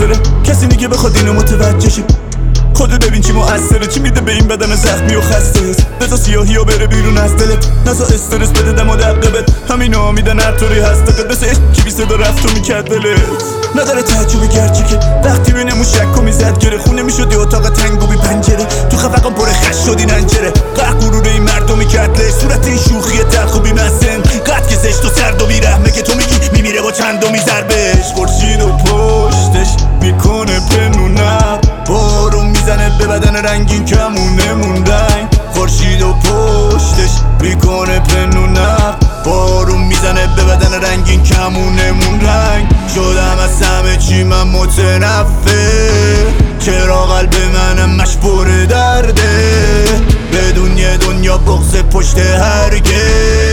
مقصره. کسی میگه بخواد اینو متوجه شه، خودت ببین چی مؤثره، چی میده به این بدن زخمی و خسته. بذار سیاهی ها بره بیرون از دلت، نذار استرس بده دم و دقیقت. همینا میدن هر طوری هستت، مثل عشقی بی صدا رفت و میکرد دلت. نداره تعجبی گرچه که وقتی بینمون شک و میزد گره، خونه میشدی اتاق تنگ و بی پنجره، تو خفقم پر خش شدی ننجره. قهر غرور این مردم میکرد لش، صورت این شوخی تلخ و بی مسن، قد که زشت و سرد و بیرحمه که تو میگی میمیره با چندمی ضربش. خورشید و پشتش میکنه پنونه، بارون میزنه به بدن رنگین کمونه موندن. خورشید و پشتش میکنه پنونه، بارون میزنه به بدن رنگین کمونه مون رنگ. شدم از همه چی من متنفر، چرا قلب منم مشبور درده، بدون یه دنیا بغض پشت هرگز.